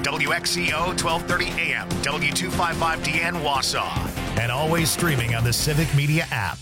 WXCO 1230 AM, W255DN Wausau, and always streaming on the Civic Media app.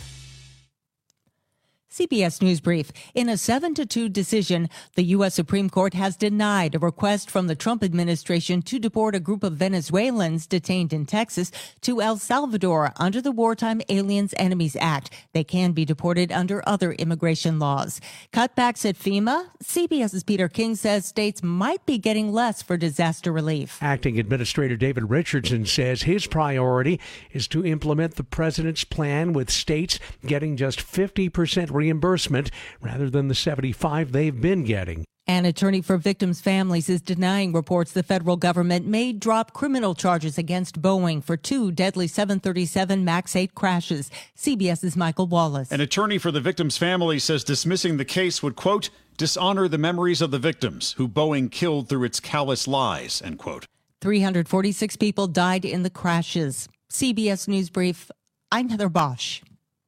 CBS News Brief. In a 7-2 decision, the U.S. Supreme Court has denied a request from the Trump administration to deport a group of Venezuelans detained in Texas to El Salvador under the Wartime Aliens Enemies Act. They can be deported under other immigration laws. Cutbacks at FEMA. CBS's Peter King says states might be getting less for disaster relief. Acting Administrator David Richardson says his priority is to implement the president's plan, with states getting just 50% reimbursement rather than the 75% they've been getting. An attorney for victims' families is denying reports the federal government may drop criminal charges against Boeing for 2 deadly 737 MAX 8 crashes. CBS's Michael Wallace. An attorney for the victims' family says dismissing the case would, quote, dishonor the memories of the victims who Boeing killed through its callous lies, end quote. 346 people died in the crashes. CBS News Brief, I'm Heather Bosch.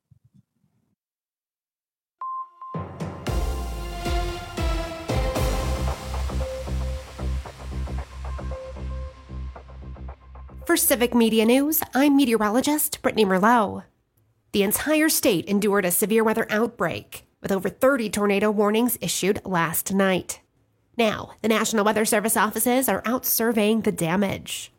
For Civic Media News, I'm meteorologist Brittany Merlot. The entire state endured a severe weather outbreak, with over 30 tornado warnings issued last night. Now, the National Weather Service offices are out surveying the damage.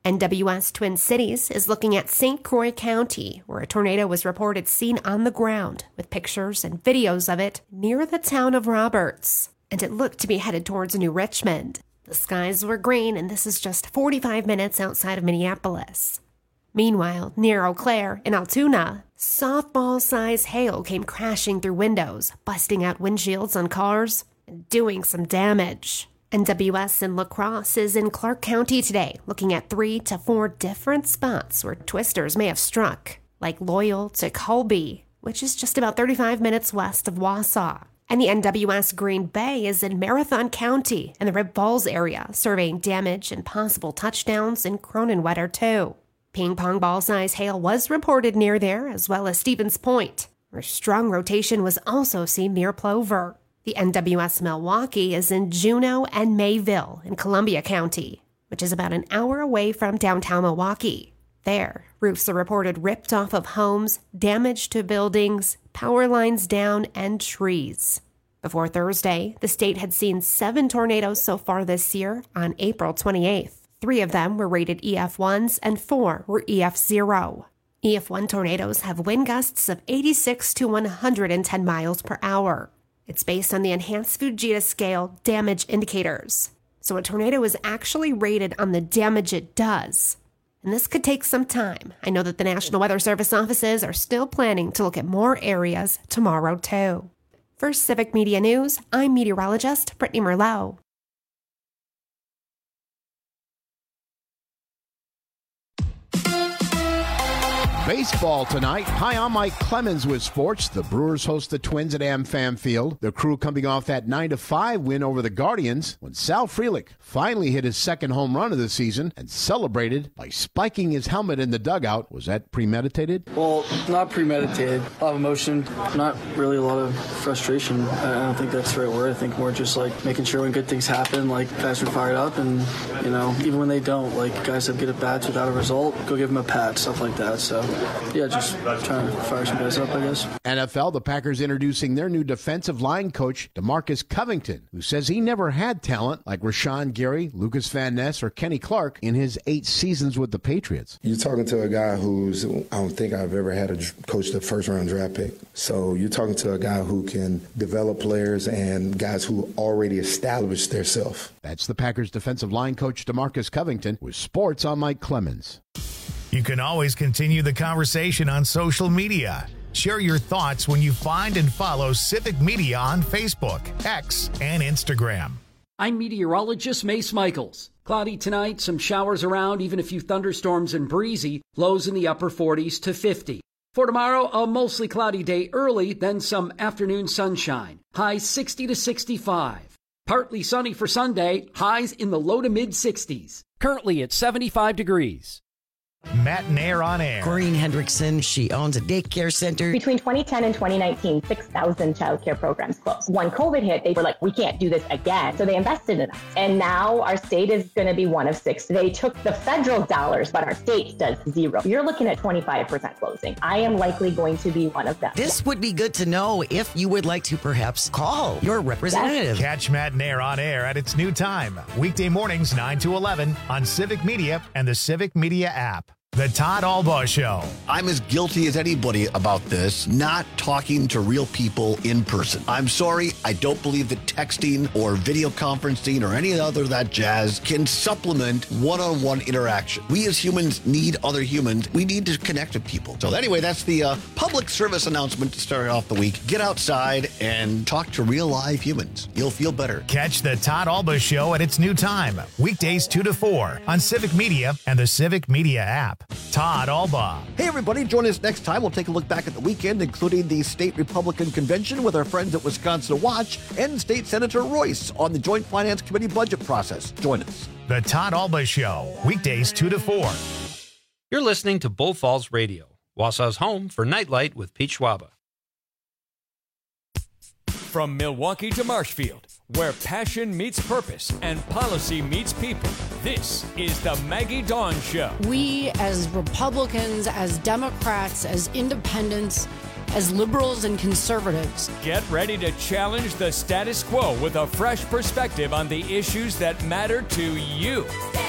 NWS Twin Cities is looking at St. Croix County, where a tornado was reported seen on the ground, with pictures and videos of it near the town of Roberts, and it looked to be headed towards New Richmond. The skies were green, and this is just 45 minutes outside of Minneapolis. Meanwhile, near Eau Claire in Altoona, softball-sized hail came crashing through windows, busting out windshields on cars, and doing some damage. NWS in La Crosse is in Clark County today, looking at 3 to 4 different spots where twisters may have struck, like Loyal to Colby, which is just about 35 minutes west of Wausau. And the NWS Green Bay is in Marathon County in the Rib Falls area, surveying damage and possible touchdowns in Cronenwetter, too. Ping-pong ball-size hail was reported near there, as well as Stevens Point, where strong rotation was also seen near Plover. The NWS Milwaukee is in Juneau and Mayville in Columbia County, which is about an hour away from downtown Milwaukee. There, roofs are reported ripped off of homes, damage to buildings, power lines down, and trees. Before Thursday, the state had seen 7 tornadoes so far this year on April 28th. 3 of them were rated EF1s and 4 were EF0. EF1 tornadoes have wind gusts of 86 to 110 miles per hour. It's based on the Enhanced Fujita Scale damage indicators. So a tornado is actually rated on the damage it does. And this could take some time. I know that the National Weather Service offices are still planning to look at more areas tomorrow, too. For Civic Media News, I'm meteorologist Brittany Merlot. Baseball tonight. Hi, I'm Mike Clemens with sports. The Brewers host the Twins at AmFam Field. The Crew coming off that 9-5 win over the Guardians when Sal Frelick finally hit his second home run of the season and celebrated by spiking his helmet in the dugout. Was that premeditated? Well, not premeditated. A lot of emotion, not really a lot of frustration. I don't think that's the right word. I think more just like making sure when good things happen, like guys are fired up, and even when they don't, like guys have good at bats without a result, go give them a pat, stuff like that. So yeah, just trying to fire some guys up, I guess. NFL, the Packers introducing their new defensive line coach, DeMarcus Covington, who says he never had talent like Rashawn Gary, Lucas Van Ness, or Kenny Clark in his 8 seasons with the Patriots. You're talking to a guy who's, I don't think I've ever had a coach the first-round draft pick. So you're talking to a guy who can develop players and guys who already established themselves. That's the Packers defensive line coach, DeMarcus Covington, with sports on Mike Clemens. You can always continue the conversation on social media. Share your thoughts when you find and follow Civic Media on Facebook, X, and Instagram. I'm meteorologist Mace Michaels. Cloudy tonight, some showers around, even a few thunderstorms and breezy, lows in the upper 40s to 50. For tomorrow, a mostly cloudy day early, then some afternoon sunshine. Highs 60 to 65. Partly sunny for Sunday, highs in the low to mid 60s. Currently at 75 degrees. Matt Nair on Air. Corinne Hendrickson, she owns a daycare center. Between 2010 and 2019, 6,000 childcare programs closed. When COVID hit, they were like, we can't do this again. So they invested in us. And now our state is going to be one of 6. They took the federal dollars, but our state does 0. You're looking at 25% closing. I am likely going to be one of them. This would be good to know if you would like to perhaps call your representative. Catch Matt Nair on Air at its new time. Weekday mornings 9 to 11 on Civic Media and the Civic Media app. The Todd Albaugh Show. I'm as guilty as anybody about this, not talking to real people in person. I'm sorry, I don't believe that texting or video conferencing or any other of that jazz can supplement one-on-one interaction. We as humans need other humans. We need to connect with people. So anyway, that's the public service announcement to start off the week. Get outside and talk to real live humans. You'll feel better. Catch the Todd Albaugh Show at its new time. Weekdays 2 to 4 on Civic Media and the Civic Media app. Todd Albaugh. Hey, everybody. Join us next time. We'll take a look back at the weekend, including the state Republican convention with our friends at Wisconsin Watch and State Senator Royce on the Joint Finance Committee budget process. Join us. The Todd Albaugh Show. Weekdays 2 to 4. You're listening to Bull Falls Radio, Wausau's home for Nightlight with Pete Schwaba. From Milwaukee to Marshfield, where passion meets purpose and policy meets people, this is the Maggie Dawn Show. We as Republicans, as Democrats, as independents, as liberals and conservatives, get ready to challenge the status quo with a fresh perspective on the issues that matter to you.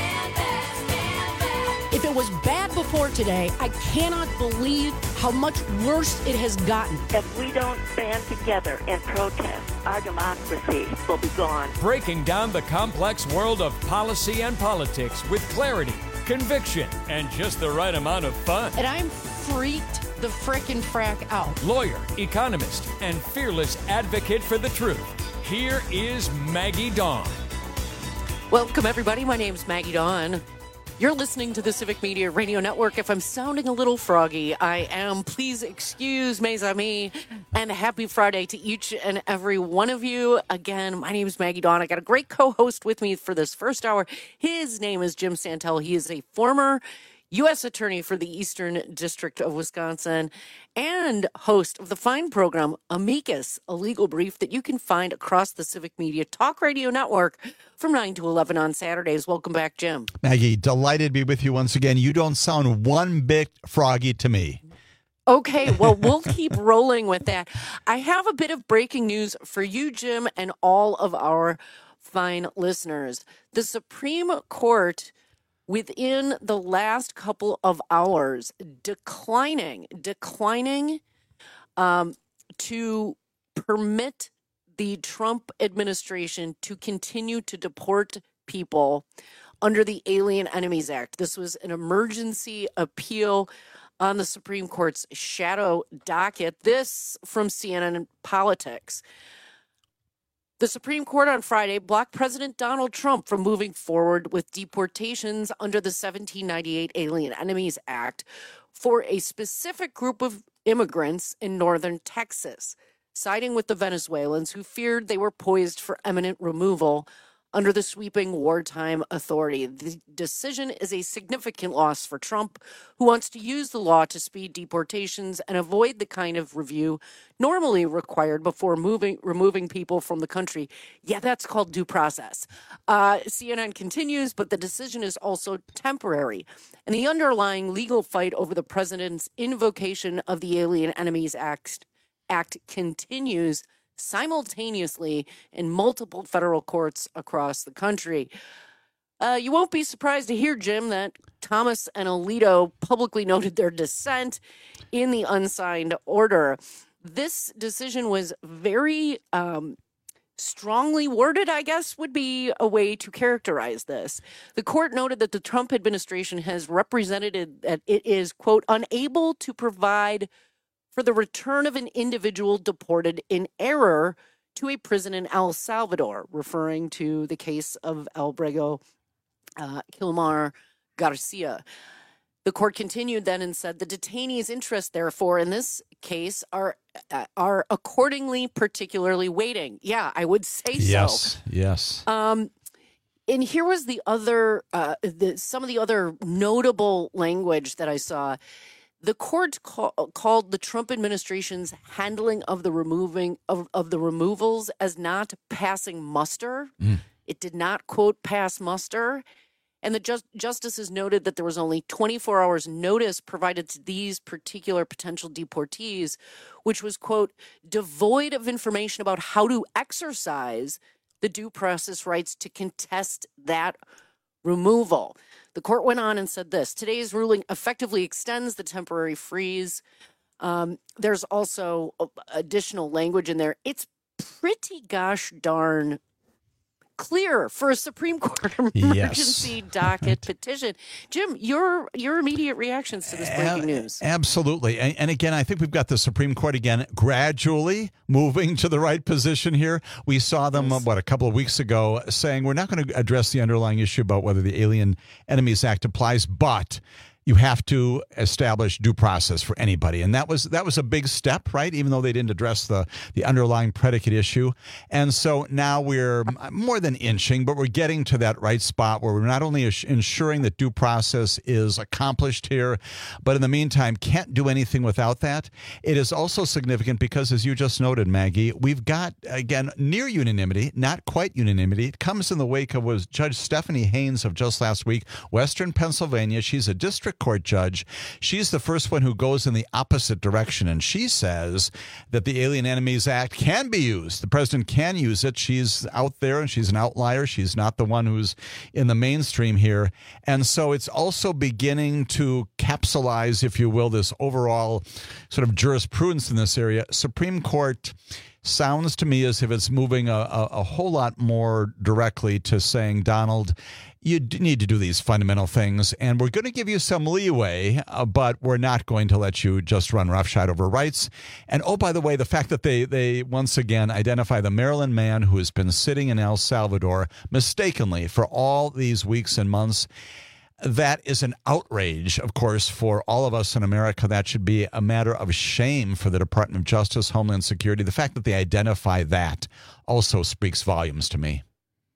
If it was bad before today, I cannot believe how much worse it has gotten. If we don't band together and protest, our democracy will be gone. Breaking down the complex world of policy and politics with clarity, conviction, and just the right amount of fun. And I'm freaked the frickin' frack out. Lawyer, economist, and fearless advocate for the truth. Here is Maggie Dawn. Welcome, everybody. My name's Maggie Dawn. You're listening to the Civic Media Radio Network. If I'm sounding a little froggy, I am. Please excuse mes amis, and happy Friday to each and every one of you. Again, my name is Maggie Dawn. I got a great co-host with me for this first hour. His name is Jim Santel. He is a former U.S. Attorney for the Eastern District of Wisconsin and host of the fine program Amicus, a legal brief that you can find across the Civic Media Talk Radio Network from 9 to 11 on Saturdays. Welcome back, Jim. Maggie, delighted to be with you once again. You don't sound one bit froggy to me. Okay, well, we'll keep rolling with that. I have a bit of breaking news for you, Jim, and all of our fine listeners. The Supreme Court, within the last couple of hours, declining to permit the Trump administration to continue to deport people under the Alien Enemies Act. This was an emergency appeal on the Supreme Court's shadow docket. This from CNN Politics. The Supreme Court on Friday blocked President Donald Trump from moving forward with deportations under the 1798 Alien Enemies Act for a specific group of immigrants in northern Texas, siding with the Venezuelans who feared they were poised for imminent removal under the sweeping wartime authority. The decision is a significant loss for Trump, who wants to use the law to speed deportations and avoid the kind of review normally required before removing people from the country. Yeah, that's called due process. CNN continues, but the decision is also temporary. And the underlying legal fight over the president's invocation of the Alien Enemies Act continues simultaneously in multiple federal courts across the country. You won't be surprised to hear, Jim, that Thomas and Alito publicly noted their dissent in the unsigned order. This decision was very strongly worded, I guess, would be a way to characterize this. The court noted that the Trump administration has represented that it is, quote, unable to provide for the return of an individual deported in error to a prison in El Salvador, referring to the case of Albrego Kilmar Garcia. The court continued then and said the detainees' interests, therefore, in this case are accordingly particularly weighting. Yeah, I would say so. Yes. And here was the other, some of the other notable language that I saw. The court called the Trump administration's handling of the removals as not passing muster. It did not, quote, pass muster. And the justices noted that there was only 24 hours notice provided to these particular potential deportees, which was, quote, devoid of information about how to exercise the due process rights to contest that removal. The court went on and said this: today's ruling effectively extends the temporary freeze. There's also additional language in there. It's pretty gosh darn clear for a Supreme Court emergency docket petition. Jim, your immediate reactions to this breaking news. Absolutely. And again, I think we've got the Supreme Court again gradually moving to the right position here. We saw them, a couple of weeks ago saying we're not going to address the underlying issue about whether the Alien Enemies Act applies, but you have to establish due process for anybody. And that was a big step, right? Even though they didn't address the underlying predicate issue. And so now we're more than inching, but we're getting to that right spot where we're not only ensuring that due process is accomplished here, but in the meantime, can't do anything without that. It is also significant because, as you just noted, Maggie, we've got, again, near unanimity, not quite unanimity. It comes in the wake of was Judge Stephanie Haynes of just last week, Western Pennsylvania. She's a district court judge. She's the first one who goes in the opposite direction, and she says that the Alien Enemies Act can be used. The president can use it. She's out there, and she's an outlier. She's not the one who's in the mainstream here. And so it's also beginning to capsulize, if you will, this overall sort of jurisprudence in this area. Supreme Court sounds to me as if it's moving a whole lot more directly to saying, Donald, you need to do these fundamental things, and we're going to give you some leeway, but we're not going to let you just run roughshod over rights. And, oh, by the way, the fact that they once again identify the Maryland man who has been sitting in El Salvador mistakenly for all these weeks and months, that is an outrage, of course, for all of us in America. That should be a matter of shame for the Department of Justice, Homeland Security. The fact that they identify that also speaks volumes to me.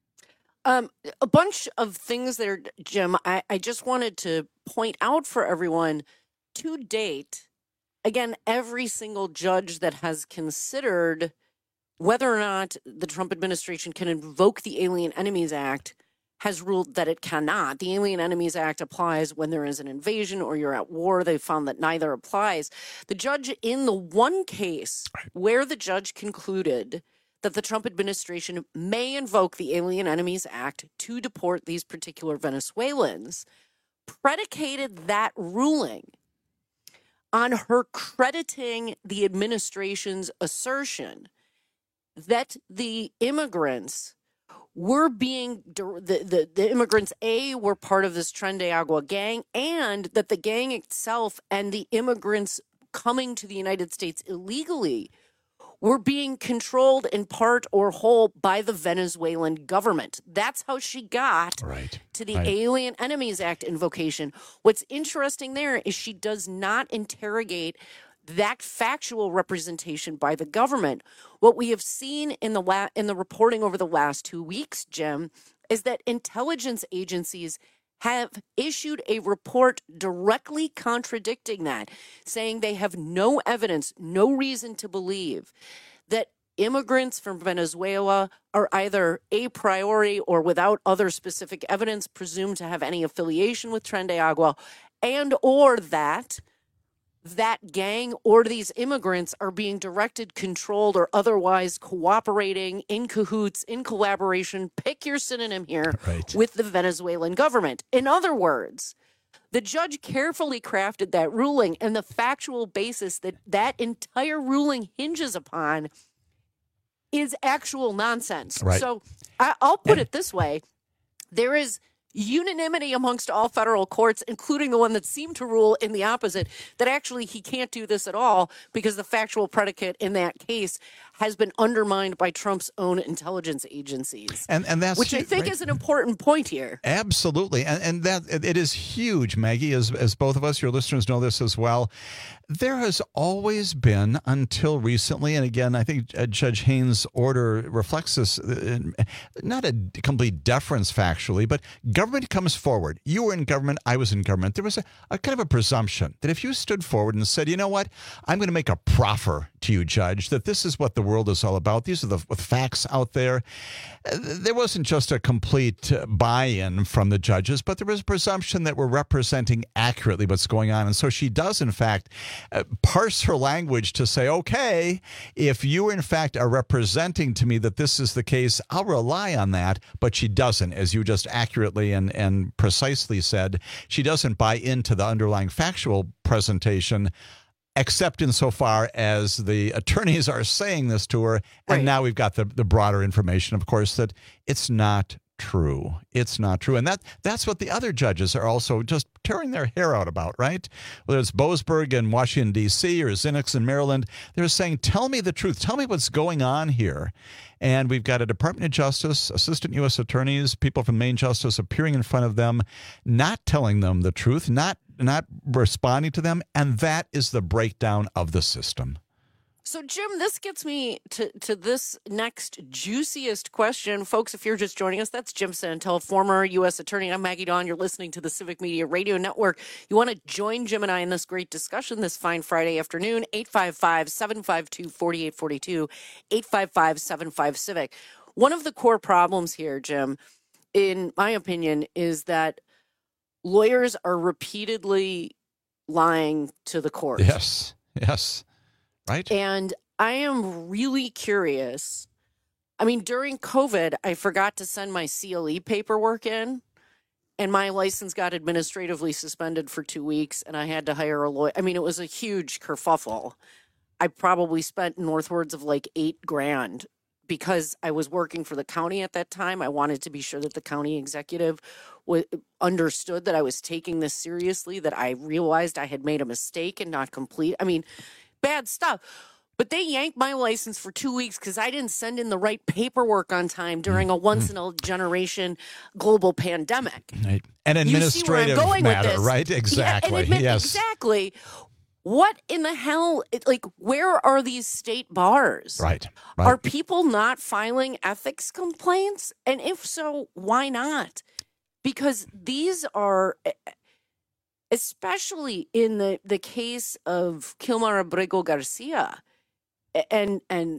A bunch of things there, Jim. I just wanted to point out for everyone, to date, again, every single judge that has considered whether or not the Trump administration can invoke the Alien Enemies Act has ruled that it cannot. The Alien Enemies Act applies when there is an invasion or you're at war. They found that neither applies. The judge, in the one case where the judge concluded that the Trump administration may invoke the Alien Enemies Act to deport these particular Venezuelans, predicated that ruling on her crediting the administration's assertion that the immigrants were being, the immigrants, were part of this Tren de Agua gang, and that the gang itself and the immigrants coming to the United States illegally were being controlled in part or whole by the Venezuelan government. That's how she got to the Alien Enemies Act invocation. What's interesting there is she does not interrogate that factual representation by the government. What we have seen in the reporting over the last 2 weeks, Jim, is that intelligence agencies have issued a report directly contradicting that, saying they have no evidence, no reason to believe that immigrants from Venezuela are either a priori or without other specific evidence presumed to have any affiliation with Tren de Agua, and or that gang or these immigrants are being directed, controlled, or otherwise cooperating, in cahoots, in collaboration, pick your synonym here, with the Venezuelan government. In other words, the judge carefully crafted that ruling, and the factual basis that entire ruling hinges upon is actual nonsense. So I'll put it this way. There is unanimity amongst all federal courts, including the one that seemed to rule in the opposite, that actually he can't do this at all because the factual predicate in that case has been undermined by Trump's own intelligence agencies. And that's which I think is an important point here. Absolutely. And that it is huge, Maggie, as both of us, your listeners know this as well. There has always been, until recently, and again, I think Judge Haynes' order reflects this, not a complete deference factually, but government comes forward. You were in government, I was in government. There was a kind of a presumption that if you stood forward and said, you know what, I'm going to make a proffer to you, Judge, that this is what the world is all about. These are the facts out there. There wasn't just a complete buy-in from the judges, but there was a presumption that we're representing accurately what's going on. And so she does, in fact, parse her language to say, okay, if you, in fact, are representing to me that this is the case, I'll rely on that. But she doesn't, as you just accurately and precisely said, she doesn't buy into the underlying factual presentation, except insofar as the attorneys are saying this to her. And now we've got the broader information, of course, that it's not true. It's not true. And that's what the other judges are also just tearing their hair out about, right? Whether it's Boasberg in Washington, D.C. or Zinnick's in Maryland, they're saying, tell me the truth. Tell me what's going on here. And we've got a Department of Justice, assistant U.S. attorneys, people from Main Justice appearing in front of them, not telling them the truth, not responding to them. And that is the breakdown of the system. So, Jim, this gets me to this next juiciest question. Folks, if you're just joining us, that's Jim Santel, former U.S. attorney. I'm Maggie Dawn. You're listening to the Civic Media Radio Network. You want to join Jim and I in this great discussion this fine Friday afternoon, 855-752-4842, 855-75-CIVIC. One of the core problems here, Jim, in my opinion, is that lawyers are repeatedly lying to the court. Yes. Right. And I am really curious. I mean, during COVID, I forgot to send my CLE paperwork in, and my license got administratively suspended for 2 weeks, and I had to hire a lawyer. I mean, it was a huge kerfuffle. I probably spent northwards of like $8,000 because I was working for the county at that time. I wanted to be sure that the county executive understood that I was taking this seriously, that I realized I had made a mistake and not complete. I mean, bad stuff. But they yanked my license for 2 weeks because I didn't send in the right paperwork on time during a once-in-a-generation global pandemic. Right. An administrative matter, right? Exactly. Yeah, yes. Exactly. What in the hell? Where are these state bars? Right. Are people not filing ethics complaints? And if so, why not? Because these are... especially in the case of Kilmar Abrego Garcia and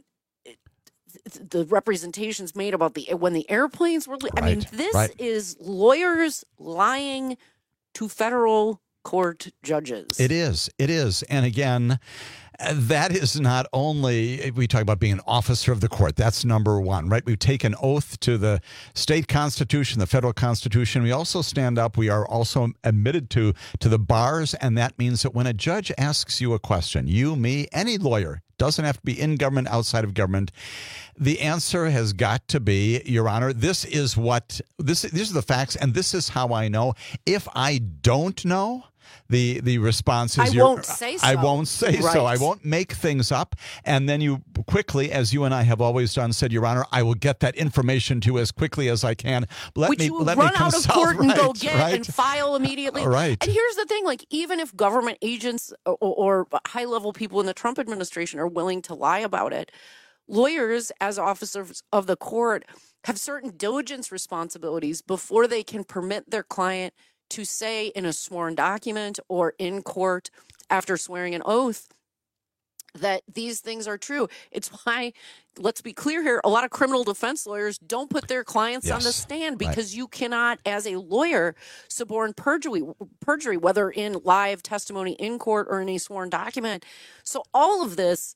the representations made about when the airplanes were... I mean, this is lawyers lying to federal court judges. It is. And again, that is not only, we talk about being an officer of the court. That's number one, right? We take an oath to the state constitution, the federal constitution. We also stand up. We are also admitted to the bars. And that means that when a judge asks you a question, you, me, any lawyer, doesn't have to be in government, outside of government, the answer has got to be, Your Honor, these are the facts, and this is how I know. If I don't know, the response is, I won't say so. I won't say so. I won't make things up. And then you quickly, as you and I have always done, said, Your Honor, I will get that information to you as quickly as I can. Let me run out of court and go get and file immediately. Right. And here's the thing, even if government agents or high-level people in the Trump administration are willing to lie about it, lawyers, as officers of the court, have certain diligence responsibilities before they can permit their client to say in a sworn document or in court after swearing an oath that these things are true. It's why, let's be clear here, a lot of criminal defense lawyers don't put their clients on the stand because you cannot, as a lawyer, suborn perjury, whether in live testimony in court or in a sworn document. So all of this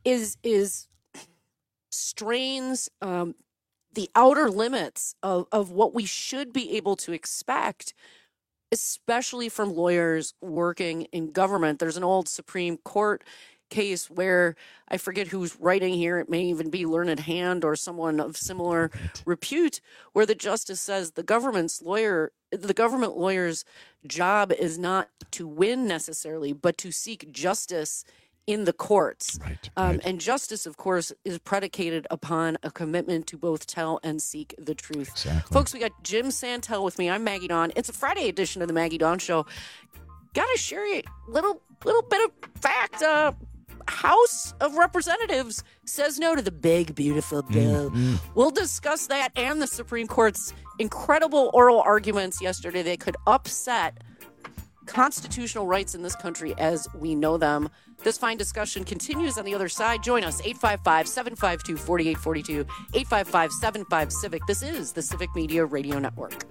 strains the outer limits of what we should be able to expect, especially from lawyers working in government. There's an old Supreme Court case where I forget who's writing here. It may even be Learned Hand or someone of similar repute, where the justice says the government lawyer's job is not to win necessarily, but to seek justice in the courts. Right. And justice, of course, is predicated upon a commitment to both tell and seek the truth. Exactly. Folks, we got Jim Santel with me. I'm Maggie Dawn. It's a Friday edition of the Maggie Dawn Show. Got to share you a little bit of fact. House of Representatives says no to the big, beautiful bill. We'll discuss that and the Supreme Court's incredible oral arguments yesterday. They could upset constitutional rights in this country as we know them. This fine discussion continues on the other side. Join us, 855-752-4842, 855-75-CIVIC. This is the Civic Media Radio Network.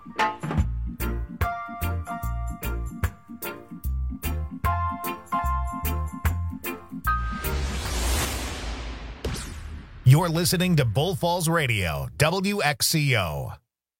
You're listening to Bull Falls Radio, WXCO.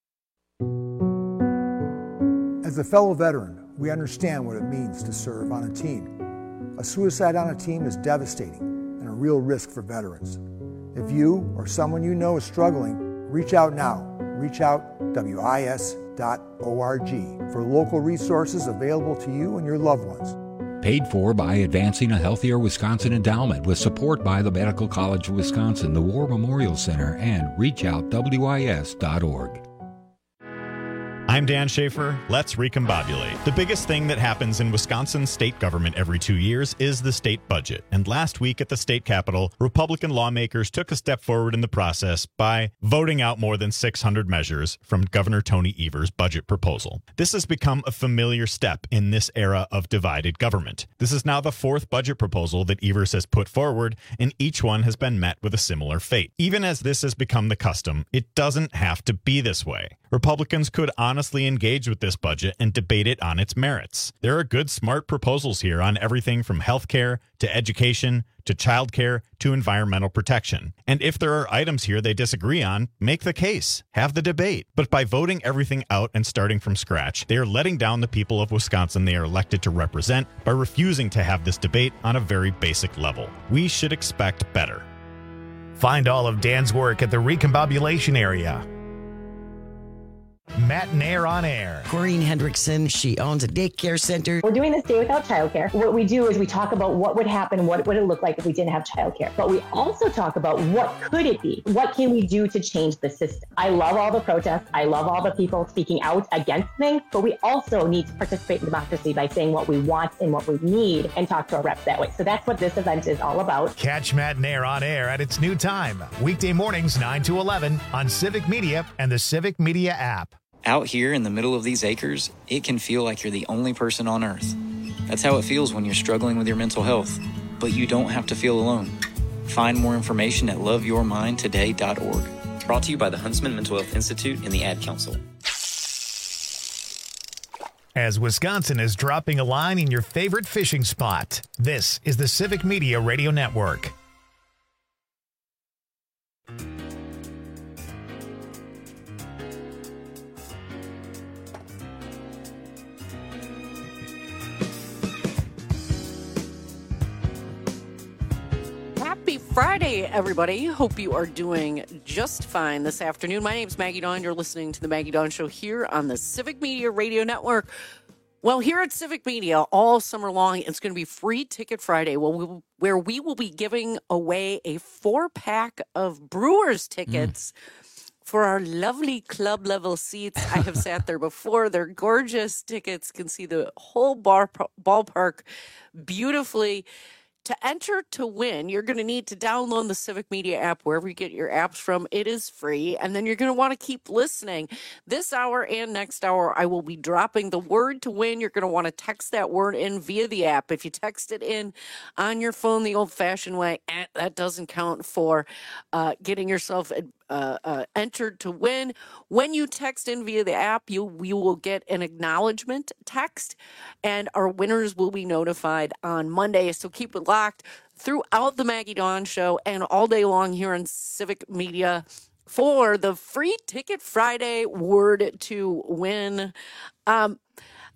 As a fellow veteran, we understand what it means to serve on a team. A suicide on a team is devastating and a real risk for veterans. If you or someone you know is struggling, reach out now. Reach out WIS.org for local resources available to you and your loved ones. Paid for by Advancing a Healthier Wisconsin Endowment with support by the Medical College of Wisconsin, the War Memorial Center, and reachoutwis.org. I'm Dan Schaefer. Let's recombobulate. The biggest thing that happens in Wisconsin state government every 2 years is the state budget. And last week at the state capitol, Republican lawmakers took a step forward in the process by voting out more than 600 measures from Governor Tony Evers' budget proposal. This has become a familiar step in this era of divided government. This is now the fourth budget proposal that Evers has put forward, and each one has been met with a similar fate. Even as this has become the custom, it doesn't have to be this way. Republicans could honestly engage with this budget and debate it on its merits. There are good, smart proposals here on everything from health care to education to child care to environmental protection. And if there are items here they disagree on, make the case, have the debate. But by voting everything out and starting from scratch, they are letting down the people of Wisconsin they are elected to represent by refusing to have this debate on a very basic level. We should expect better. Find all of Dan's work at the Recombobulation area. Matt Nair on air. Corrine Hendrickson, she owns a daycare center. We're doing this day without childcare. What we do is we talk about what would happen, what would it look like if we didn't have childcare. But we also talk about what could it be? What can we do to change the system? I love all the protests. I love all the people speaking out against things, but we also need to participate in democracy by saying what we want and what we need and talk to our reps that way. So that's what this event is all about. Catch Matt Nair on air at its new time, weekday mornings 9 to 11 on Civic Media and the Civic Media app. Out here in the middle of these acres, it can feel like you're the only person on Earth. That's how it feels when you're struggling with your mental health. But you don't have to feel alone. Find more information at loveyourmindtoday.org. Brought to you by the Huntsman Mental Health Institute and the Ad Council. As Wisconsin is dropping a line in your favorite fishing spot, this is the Civic Media Radio Network. Happy Friday, everybody. Hope you are doing just fine this afternoon. My name's Maggie Dawn. You're listening to the Maggie Dawn Show here on the Civic Media Radio Network. Well, here at Civic Media all summer long, it's going to be Free Ticket Friday, where we will be giving away a 4-pack of Brewers tickets for our lovely club level seats. I have sat there before. They're gorgeous tickets. Can see the whole ballpark beautifully. To enter to win, you're going to need to download the Civic Media app wherever you get your apps from. It is free, and then you're going to want to keep listening. This hour and next hour, I will be dropping the word to win. You're going to want to text that word in via the app. If you text it in on your phone the old-fashioned way, that doesn't count for getting yourself entered to win. When you text in via the app, we will get an acknowledgement text, and our winners will be notified on Monday. So keep it locked throughout the Maggie Dawn Show and all day long here on Civic Media for the Free Ticket Friday word to win.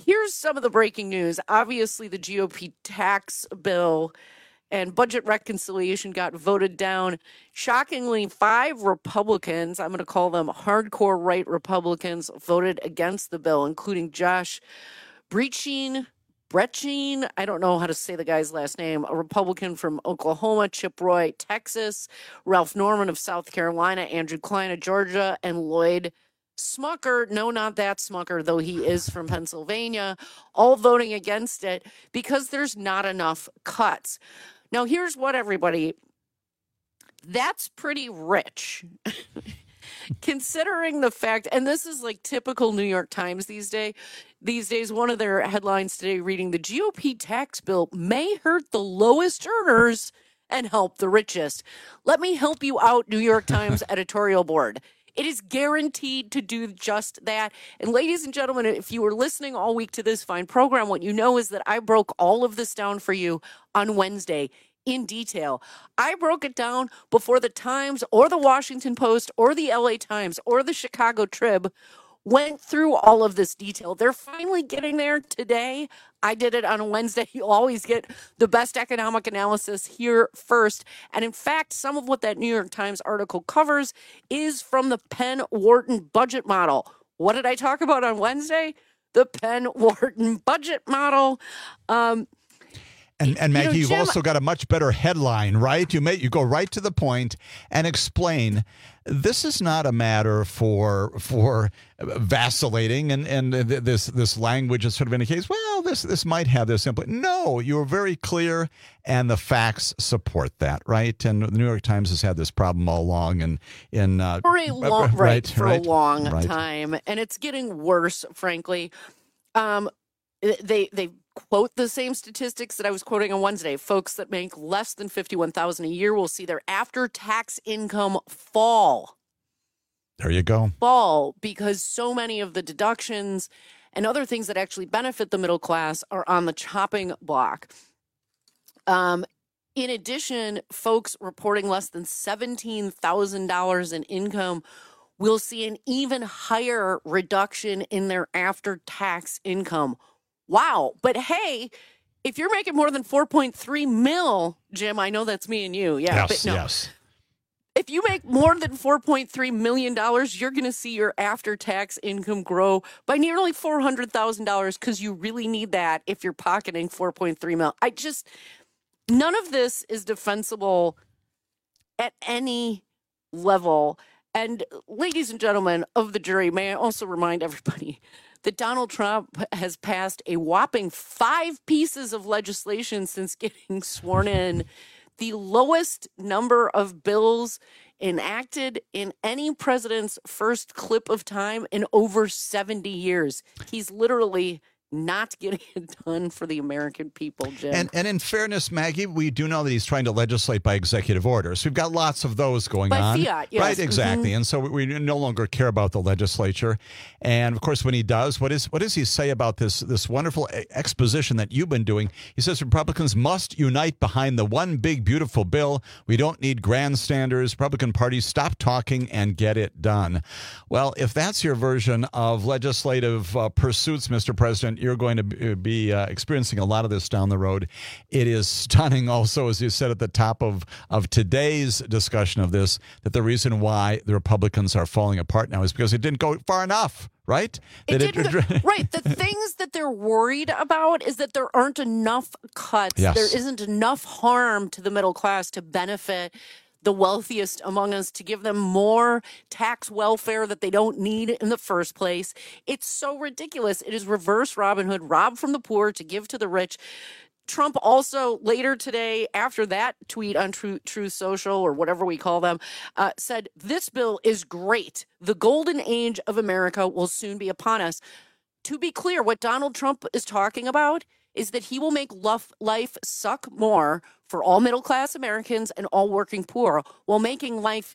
Here's some of the breaking news. Obviously, the GOP tax bill and budget reconciliation got voted down. Shockingly, 5 Republicans, I'm going to call them hardcore right Republicans, voted against the bill, including Josh Brechin, I don't know how to say the guy's last name, a Republican from Oklahoma, Chip Roy, Texas, Ralph Norman of South Carolina, Andrew Klein of Georgia, and Lloyd Smucker, no, not that Smucker, though he is from Pennsylvania, all voting against it because there's not enough cuts. Now, here's what, everybody, that's pretty rich. Considering the fact, and this is like typical New York Times these days, one of their headlines today reading, the GOP tax bill may hurt the lowest earners and help the richest. Let me help you out, New York Times editorial board. It is guaranteed to do just that. And ladies and gentlemen, if you were listening all week to this fine program, what you know is that I broke all of this down for you on Wednesday in detail. I broke it down before the Times or the Washington Post or the LA Times or the Chicago Trib went through all of this detail. They're finally getting there today. I did it on a Wednesday. You'll always get the best economic analysis here first. And in fact, some of what that New York Times article covers is from the Penn-Wharton budget model. What did I talk about on Wednesday? The Penn-Wharton budget model. And Maggie, you've also got a much better headline, right? You go right to the point and explain this is not a matter for vacillating and this language is sort of indicates, well, this might have this input. No, you were very clear, and the facts support that, right? And the New York Times has had this problem all along, and for a long time, and it's getting worse, frankly. They quote the same statistics that I was quoting on Wednesday. Folks that make less than $51,000 a year will see their after-tax income fall. There you go. Fall, because so many of the deductions and other things that actually benefit the middle class are on the chopping block. In addition, folks reporting less than $17,000 in income will see an even higher reduction in their after-tax income. Wow. But hey, if you're making more than 4.3 mil, Jim, I know that's me and you. Yeah. Yes, but no. Yes. If you make more than $4.3 million, you're going to see your after-tax income grow by nearly $400,000 because you really need that if you're pocketing 4.3 mil. None of this is defensible at any level. And ladies and gentlemen of the jury, may I also remind everybody that Donald Trump has passed a whopping 5 pieces of legislation since getting sworn in, the lowest number of bills enacted in any president's first clip of time in over 70 years. He's literally not getting it done for the American people, Jim. And in fairness, Maggie, we do know that he's trying to legislate by executive order. So we've got lots of those going on. By fiat, yes. Right, exactly. Mm-hmm. And so we no longer care about the legislature. And, of course, when he does, what does he say about this wonderful exposition that you've been doing? He says Republicans must unite behind the one big, beautiful bill. We don't need grandstanders. Republican Party, stop talking and get it done. Well, if that's your version of legislative pursuits, Mr. President, you're going to be experiencing a lot of this down the road. It is stunning also, as you said at the top of today's discussion of this, that the reason why the Republicans are falling apart now is because it didn't go far enough, right? Right. The things that they're worried about is that there aren't enough cuts. Yes. There isn't enough harm to the middle class to benefit the wealthiest among us, to give them more tax welfare that they don't need in the first place. It's so ridiculous. It is reverse Robin Hood, rob from the poor to give to the rich. Trump also later today, after that tweet on Truth Social or whatever we call them, said, this bill is great. The golden age of America will soon be upon us. To be clear, what Donald Trump is talking about is that he will make life suck more for all middle-class Americans and all working poor, while making life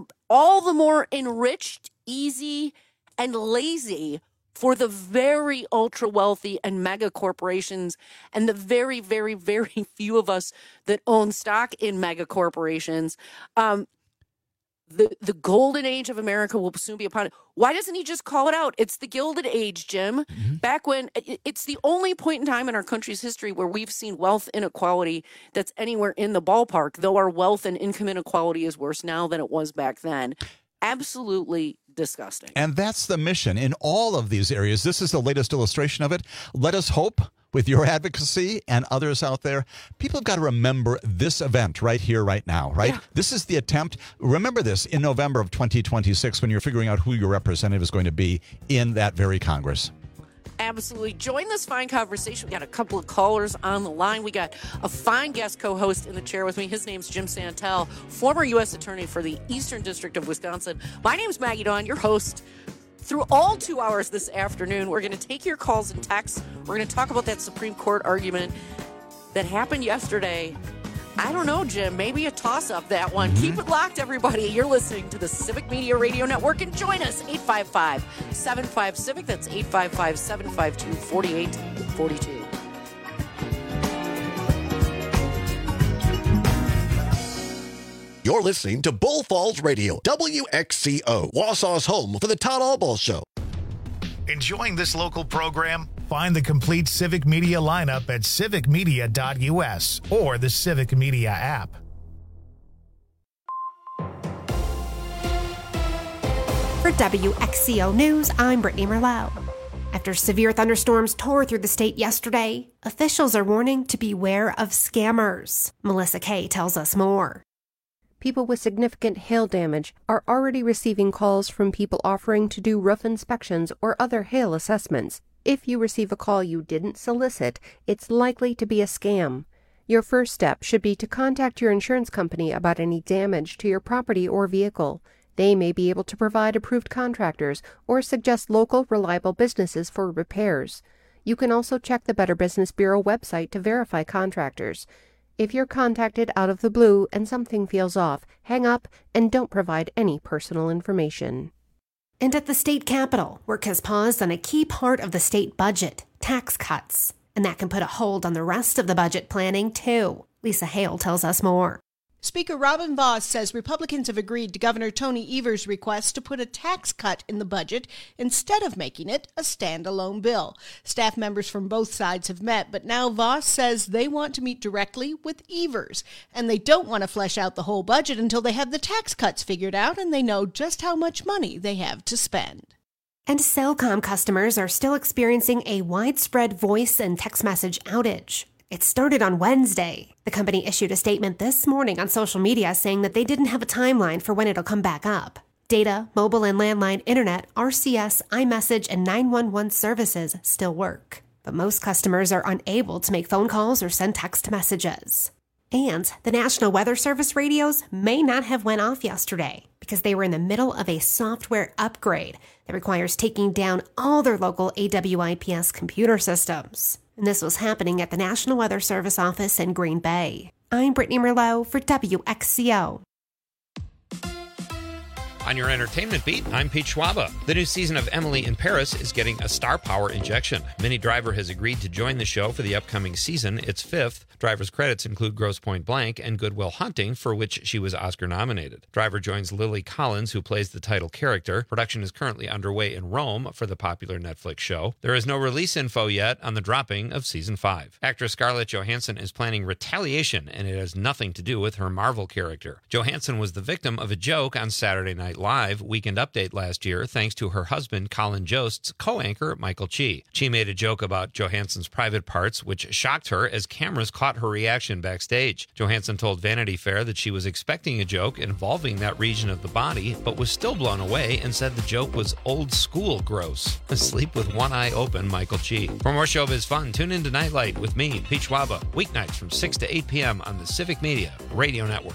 all the more enriched, easy, and lazy for the very ultra-wealthy and mega corporations and the very, very, very few of us that own stock in mega corporations. the golden age of America will soon be upon it. Why doesn't he just call it out? It's the Gilded Age, Jim. Back when it's the only point in time in our country's history where we've seen wealth inequality that's anywhere in the ballpark, though our wealth and income inequality is worse now than it was back then. Absolutely disgusting. And that's the mission in all of these areas. This is the latest illustration of it. Let us hope with your advocacy and others out there, people have got to remember this event right here, right now, right? Yeah. This is the attempt. Remember this in November of 2026 when you're figuring out who your representative is going to be in that very Congress. Absolutely. Join this fine conversation. We got a couple of callers on the line. We got a fine guest co-host in the chair with me. His name's Jim Santel, former U.S. Attorney for the Eastern District of Wisconsin. My name's Maggie Dawn, your host. Through all 2 hours this afternoon, we're going to take your calls and texts. We're going to talk about that Supreme Court argument that happened yesterday. I don't know, Jim. Maybe a toss-up, that one. Keep it locked, everybody. You're listening to the Civic Media Radio Network, and join us, 855-75-CIVIC. That's 855-752-4842. You're listening to Bull Falls Radio, WXCO, Wausau's home for the Todd Albaugh Show. Enjoying this local program? Find the complete Civic Media lineup at civicmedia.us or the Civic Media app. For WXCO News, I'm Brittany Merlot. After severe thunderstorms tore through the state yesterday, officials are warning to beware of scammers. Melissa Kay tells us more. People with significant hail damage are already receiving calls from people offering to do roof inspections or other hail assessments. If you receive a call you didn't solicit, it's likely to be a scam. Your first step should be to contact your insurance company about any damage to your property or vehicle. They may be able to provide approved contractors or suggest local, reliable businesses for repairs. You can also check the Better Business Bureau website to verify contractors. If you're contacted out of the blue and something feels off, hang up and don't provide any personal information. And at the state capitol, work has paused on a key part of the state budget, tax cuts. And that can put a hold on the rest of the budget planning, too. Lisa Hale tells us more. Speaker Robin Vos says Republicans have agreed to Governor Tony Evers' request to put a tax cut in the budget instead of making it a standalone bill. Staff members from both sides have met, but now Vos says they want to meet directly with Evers, and they don't want to flesh out the whole budget until they have the tax cuts figured out and they know just how much money they have to spend. And Cellcom customers are still experiencing a widespread voice and text message outage. It started on Wednesday. The company issued a statement this morning on social media saying that they didn't have a timeline for when it'll come back up. Data, mobile and landline internet, RCS, iMessage, and 911 services still work. But most customers are unable to make phone calls or send text messages. And the National Weather Service radios may not have went off yesterday because they were in the middle of a software upgrade that requires taking down all their local AWIPS computer systems. And this was happening at the National Weather Service office in Green Bay. I'm Brittany Merlot for WXCO. On your entertainment beat, I'm Pete Schwaba. The new season of Emily in Paris is getting a star power injection. Minnie Driver has agreed to join the show for the upcoming season, its fifth. Driver's credits include Grosse Pointe Blank and Good Will Hunting, for which she was Oscar nominated. Driver joins Lily Collins, who plays the title character. Production is currently underway in Rome for the popular Netflix show. There is no release info yet on the dropping of season 5. Actress Scarlett Johansson is planning retaliation, and it has nothing to do with her Marvel character. Johansson was the victim of a joke on Saturday Night Live Weekend Update last year, thanks to her husband Colin Jost's co-anchor Michael Chi. Chi made a joke about Johansson's private parts, which shocked her as cameras caught her reaction backstage. Johansson told Vanity Fair that she was expecting a joke involving that region of the body, but was still blown away and said the joke was old school gross. Sleep with one eye open, Michael Chi. For more showbiz fun, tune in to Nightlight with me, Pete Schwaba, weeknights from 6 to 8 p.m. on the Civic Media Radio Network.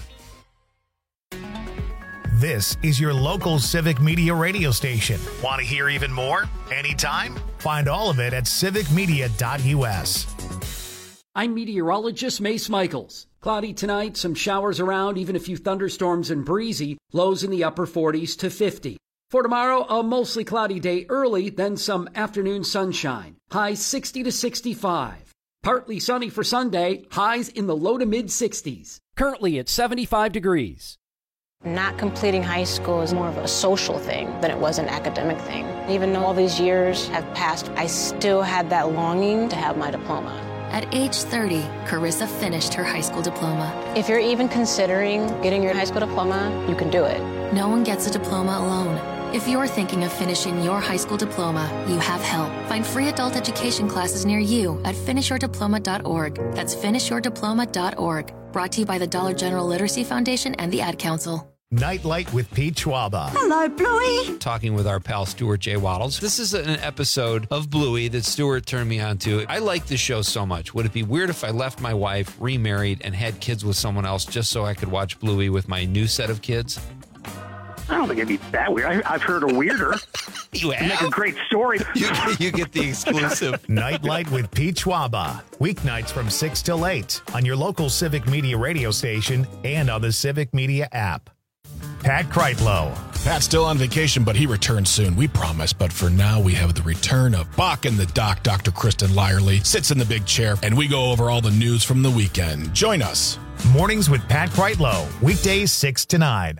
This is your local Civic Media radio station. Want to hear even more? Anytime? Find all of it at civicmedia.us. I'm meteorologist Mace Michaels. Cloudy tonight, some showers around, even a few thunderstorms and breezy, lows in the upper 40s to 50. For tomorrow, a mostly cloudy day early, then some afternoon sunshine. Highs 60 to 65. Partly sunny for Sunday, highs in the low to mid 60s. Currently at 75 degrees. Not completing high school is more of a social thing than it was an academic thing. Even though all these years have passed, I still had that longing to have my diploma. At age 30, Carissa finished her high school diploma. If you're even considering getting your high school diploma, you can do it. No one gets a diploma alone. If you're thinking of finishing your high school diploma, you have help. Find free adult education classes near you at finishyourdiploma.org. That's finishyourdiploma.org. Brought to you by the Dollar General Literacy Foundation and the Ad Council. Nightlight with Pete Schwaba. Hello, Bluey. Talking with our pal Stuart J. Waddles. This is an episode of Bluey that Stuart turned me on to. I like this show so much. Would it be weird if I left my wife, remarried, and had kids with someone else just so I could watch Bluey with my new set of kids? I don't think it'd be that weird. I've heard a weirder. You have? Make a great story. You get the exclusive. Nightlight with Pete Schwaba. Weeknights from 6 till 8 on your local Civic Media radio station and on the Civic Media app. Pat Kreitlow. Pat's still on vacation, but he returns soon, we promise. But for now, we have the return of Bach and the Doc. Dr. Kristen Lyerly sits in the big chair, and we go over all the news from the weekend. Join us. Mornings with Pat Kreitlow. Weekdays 6 to 9.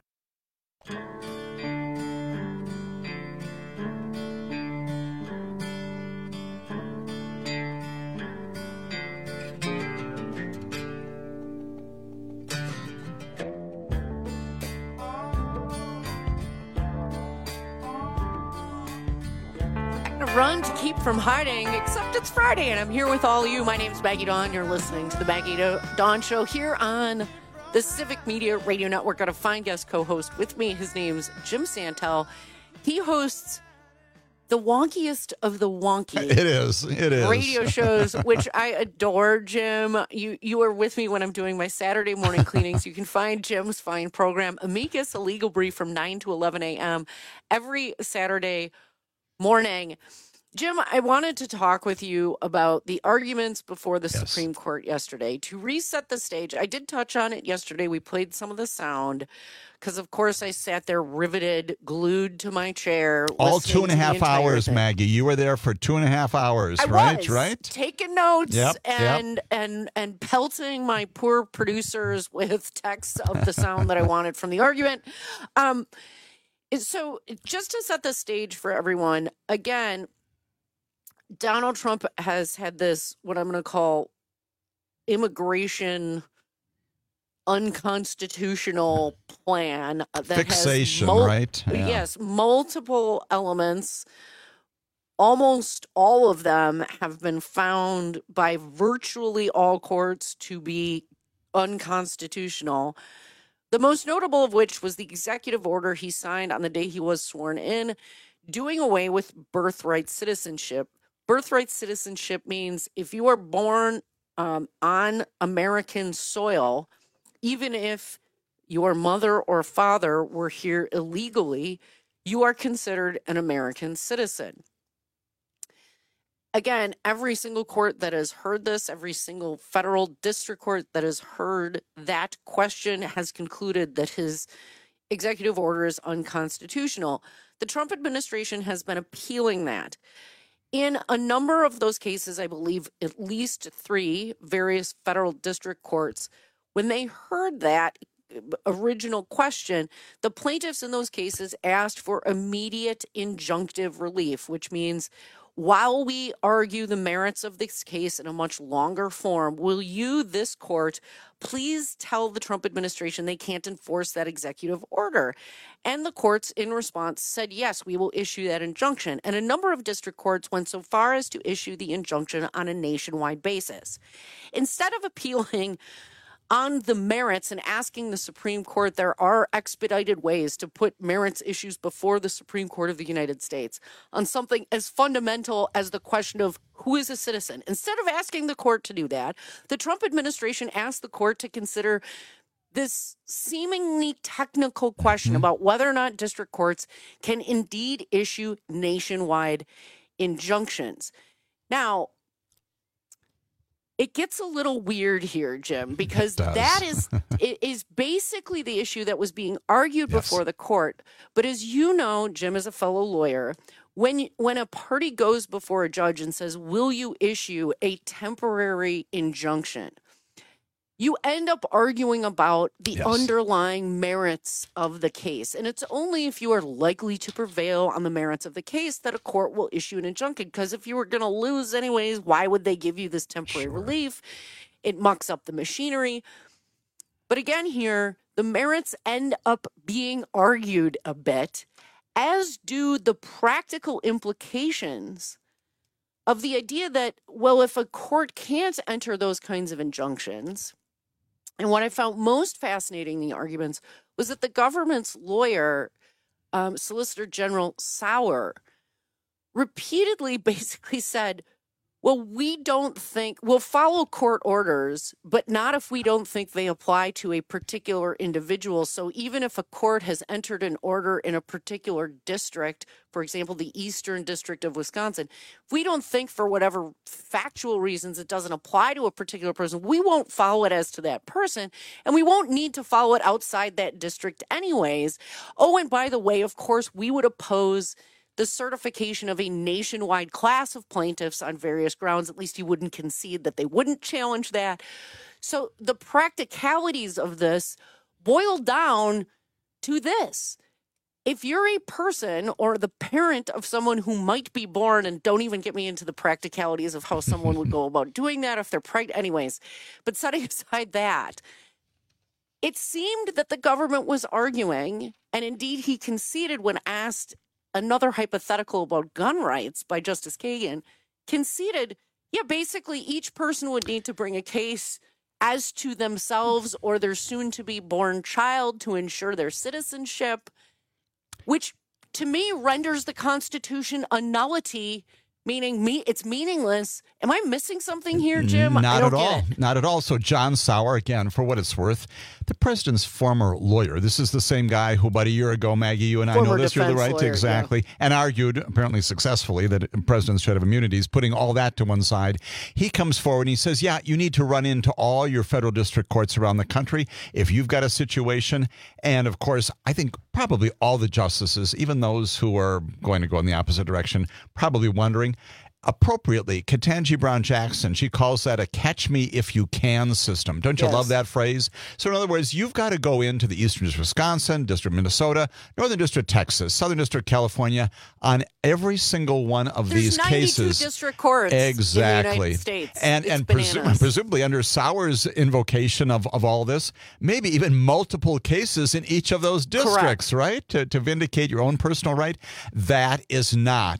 Run to keep from hiding, except it's Friday and I'm here with all of you. My name's Maggie Dawn. You're listening to the Maggie Dawn Show here on the Civic Media Radio Network. Got a fine guest co-host with me. His name's Jim Santel. He hosts the wonkiest of the wonky. It is radio shows, which I adore, Jim. You are with me when I'm doing my Saturday morning cleanings. You can find Jim's fine program, Amicus, a legal brief, from 9 to 11 a.m. every Saturday morning. Jim, I wanted to talk with you about the arguments before the Supreme Court yesterday. To reset the stage, I did touch on it yesterday. We played some of the sound because, of course, I sat there riveted, glued to my chair. All 2.5 hours, thing. Maggie. You were there for 2.5 hours, right? Taking notes and pelting my poor producers with texts of the sound that I wanted from the argument. So just to set the stage for everyone, again, Donald Trump has had this, what I'm going to call, immigration unconstitutional plan that fixation, right? Yeah. Yes, multiple elements. Almost all of them have been found by virtually all courts to be unconstitutional. The most notable of which was the executive order he signed on the day he was sworn in, doing away with birthright citizenship. Birthright citizenship means if you are born on American soil, even if your mother or father were here illegally, you are considered an American citizen. Again, every single court that has heard this, every single federal district court that has heard that question has concluded that his executive order is unconstitutional. The Trump administration has been appealing that. In a number of those cases, I believe at least 3 various federal district courts, when they heard that original question, the plaintiffs in those cases asked for immediate injunctive relief, which means while we argue the merits of this case in a much longer form, will you, this court, please tell the Trump administration they can't enforce that executive order? And the courts, in response, said, yes, we will issue that injunction. And a number of district courts went so far as to issue the injunction on a nationwide basis. Instead of appealing on the merits and asking the Supreme Court, there are expedited ways to put merits issues before the Supreme Court of the United States on something as fundamental as the question of who is a citizen. Instead of asking the court to do that, the Trump administration asked the court to consider this seemingly technical question about whether or not district courts can indeed issue nationwide injunctions. Now, it gets a little weird here, Jim, because that is basically the issue that was being argued before the court. But as you know, Jim, as a fellow lawyer, when a party goes before a judge and says, will you issue a temporary injunction? you end up arguing about the Yes. underlying merits of the case. And it's only if you are likely to prevail on the merits of the case that a court will issue an injunction. Because if you were going to lose anyways, why would they give you this temporary relief? It mucks up the machinery. But again here, the merits end up being argued a bit, as do the practical implications of the idea that, well, if a court can't enter those kinds of injunctions, and what I found most fascinating in the arguments was that the government's lawyer, Solicitor General Sauer, repeatedly basically said, well, we'll follow court orders, but not if we don't think they apply to a particular individual. So even if a court has entered an order in a particular district, for example, the Eastern District of Wisconsin, if we don't think for whatever factual reasons it doesn't apply to a particular person, we won't follow it as to that person, and we won't need to follow it outside that district anyways. Oh, and by the way, of course, we would oppose the certification of a nationwide class of plaintiffs on various grounds. At least you wouldn't concede that they wouldn't challenge that. So the practicalities of this boil down to this. If you're a person or the parent of someone who might be born, and don't even get me into the practicalities of how someone would go about doing that if they're pregnant, anyways, but setting aside that, it seemed that the government was arguing, and indeed he conceded when asked another hypothetical about gun rights by Justice Kagan, conceded, yeah, basically each person would need to bring a case as to themselves or their soon-to-be born child to ensure their citizenship, which to me renders the Constitution a nullity, meaning it's meaningless. Am I missing something here, Jim? Not at all. Not at all. So John Sauer, again, for what it's worth, the president's former lawyer. This is the same guy who about a year ago, Maggie, you and I know this, you're the right, lawyer, exactly, and argued, apparently successfully, that presidents should have immunities, putting all that to one side. He comes forward and he says, yeah, you need to run into all your federal district courts around the country if you've got a situation. And of course, I think probably all the justices, even those who are going to go in the opposite direction, probably wondering, appropriately, Ketanji Brown Jackson, she calls that a catch me if you can system. Don't you love that phrase? So in other words, you've got to go into the Eastern District of Wisconsin, District of Minnesota, Northern District of Texas, Southern District of California, on every single one of these cases. There's 92 district courts exactly. in the United States. And presumably under Sauer's invocation of all this, maybe even multiple cases in each of those districts, right? To vindicate your own personal right. That is not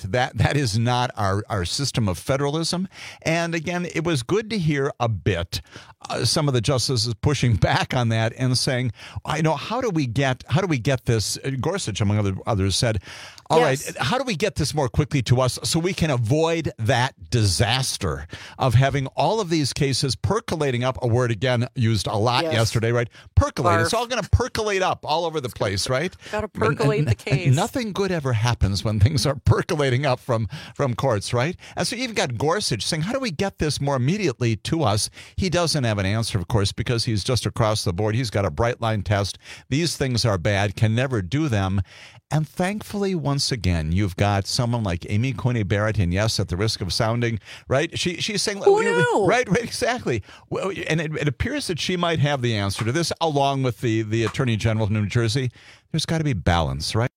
our system of federalism. And again, it was good to hear a bit some of the justices pushing back on that and saying, how do we get this? Gorsuch, among others, said, all right, how do we get this more quickly to us so we can avoid that disaster of having all of these cases percolating up, a word again used a lot yesterday, right? Percolate. It's all going to percolate up all over the place, right? Got to percolate the case. Nothing good ever happens when things are percolating up from courts, right? And so you've got Gorsuch saying, how do we get this more immediately to us? He doesn't have an answer, of course, because he's just across the board. He's got a bright line test. These things are bad, can never do them. And thankfully, once again, you've got someone like Amy Coney Barrett, and yes, at the risk of sounding, right, she's saying, who knew? Right, exactly. Well, and it appears that she might have the answer to this, along with the Attorney General of New Jersey. There's got to be balance, right?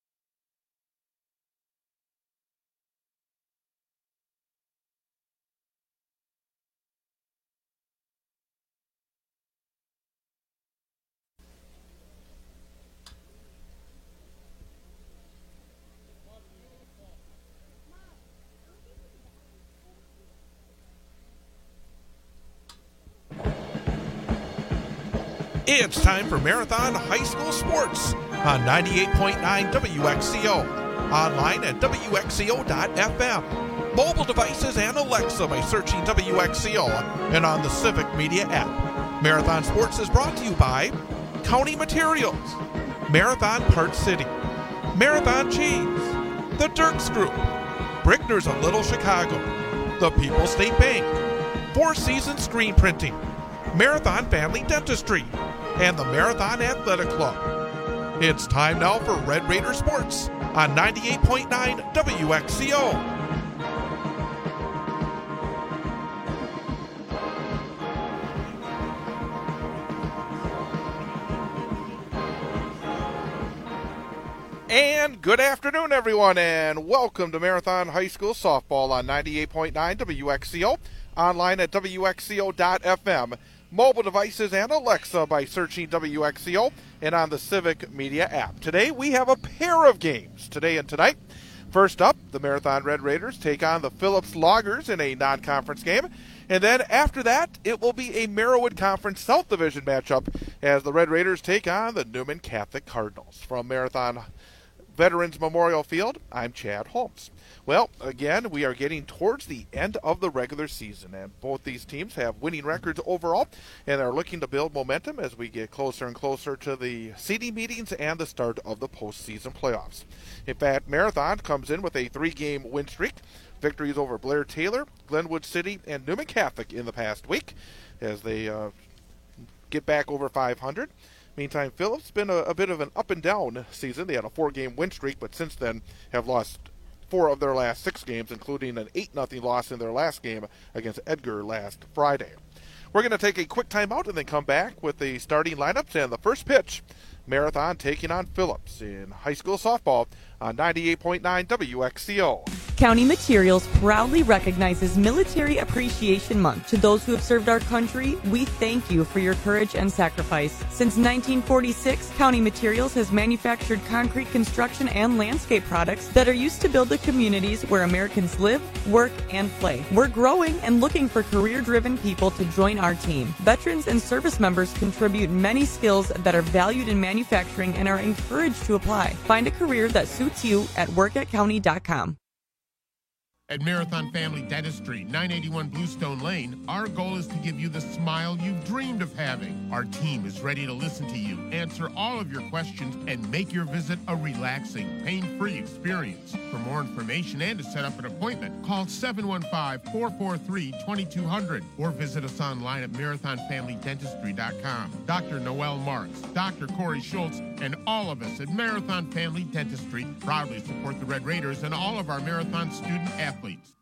It's time for Marathon High School Sports on 98.9 WXCO. Online at WXCO.FM. Mobile devices and Alexa by searching WXCO and on the Civic Media app. Marathon Sports is brought to you by County Materials, Marathon Parts City, Marathon Cheese, The Dirks Group, Brickner's of Little Chicago, the People's State Bank, Four Seasons Screen Printing, Marathon Family Dentistry, and the Marathon Athletic Club. It's time now for Red Raider Sports on 98.9 WXCO. And good afternoon, everyone, and welcome to Marathon High School Softball on 98.9 WXCO, online at WXCO.FM, mobile devices and Alexa by searching WXCO, and on the Civic Media app. Today we have a pair of games, today and tonight. First up, the Marathon Red Raiders take on the Phillips Loggers in a non-conference game. And then after that, it will be a Merriwood Conference South Division matchup as the Red Raiders take on the Newman Catholic Cardinals. From Marathon Veterans Memorial Field, I'm Chad Holmes. Well, again, we are getting towards the end of the regular season, and both these teams have winning records overall and are looking to build momentum as we get closer and closer to the seeding meetings and the start of the postseason playoffs. In fact, Marathon comes in with a 3-game win streak, victories over Blair Taylor, Glenwood City, and Newman Catholic in the past week as they get back over 500. Meantime, Phillips been a bit of an up-and-down season. They had a 4-game win streak, but since then have lost 4 of their last 6 games, including an 8-0 loss in their last game against Edgar last Friday. We're going to take a quick timeout and then come back with the starting lineups and the first pitch. Marathon taking on Phillips in high school softball on 98.9 WXCO. County Materials proudly recognizes Military Appreciation Month. To those who have served our country, we thank you for your courage and sacrifice. Since 1946, County Materials has manufactured concrete construction and landscape products that are used to build the communities where Americans live, work, and play. We're growing and looking for career-driven people to join our team. Veterans and service members contribute many skills that are valued in manufacturing and are encouraged to apply. Find a career that suits you at workatcounty.com. At Marathon Family Dentistry, 981 Bluestone Lane, our goal is to give you the smile you've dreamed of having. Our team is ready to listen to you, answer all of your questions, and make your visit a relaxing, pain-free experience. For more information and to set up an appointment, call 715-443-2200 or visit us online at marathonfamilydentistry.com. Dr. Noel Marks, Dr. Corey Schultz, and all of us at Marathon Family Dentistry proudly support the Red Raiders and all of our Marathon student athletes.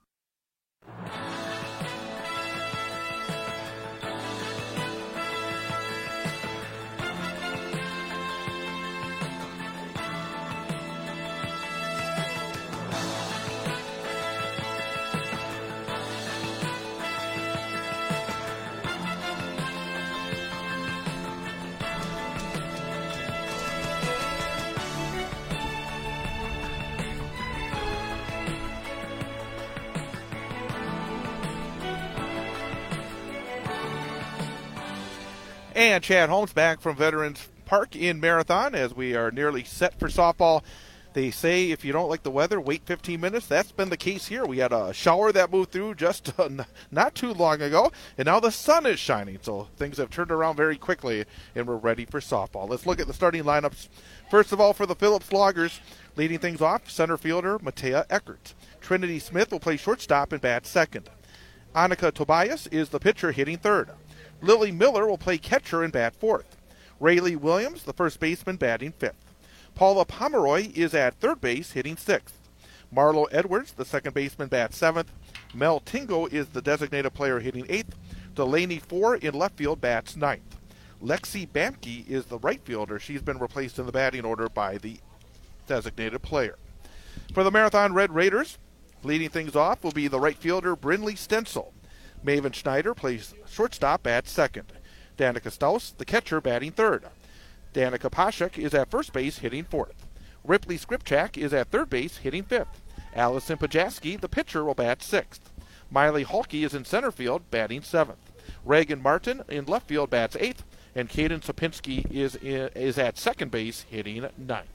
And Chad Holmes back from Veterans Park in Marathon as we are nearly set for softball. They say if you don't like the weather, wait 15 minutes. That's been the case here. We had a shower that moved through just not too long ago, and now the sun is shining. So things have turned around very quickly, and we're ready for softball. Let's look at the starting lineups. First of all, for the Phillips Loggers, leading things off, center fielder Matea Eckert. Trinity Smith will play shortstop and bat second. Annika Tobias is the pitcher hitting third. Lily Miller will play catcher and bat fourth. Rayleigh Williams, the first baseman, batting fifth. Paula Pomeroy is at third base, hitting sixth. Marlo Edwards, the second baseman, bats seventh. Mel Tingo is the designated player, hitting eighth. Delaney Four in left field, bats ninth. Lexi Bamke is the right fielder. She's been replaced in the batting order by the designated player. For the Marathon Red Raiders, leading things off will be the right fielder, Brinley Stencil. Maven Schneider plays shortstop, bats second. Danica Staus, the catcher, batting third. Danica Pashek is at first base, hitting fourth. Ripley Skripchak is at third base, hitting fifth. Allison Pajaski, the pitcher, will bat sixth. Miley Halke is in center field, batting seventh. Reagan Martin in left field, bats eighth. And Caden Sapinski is at second base, hitting ninth.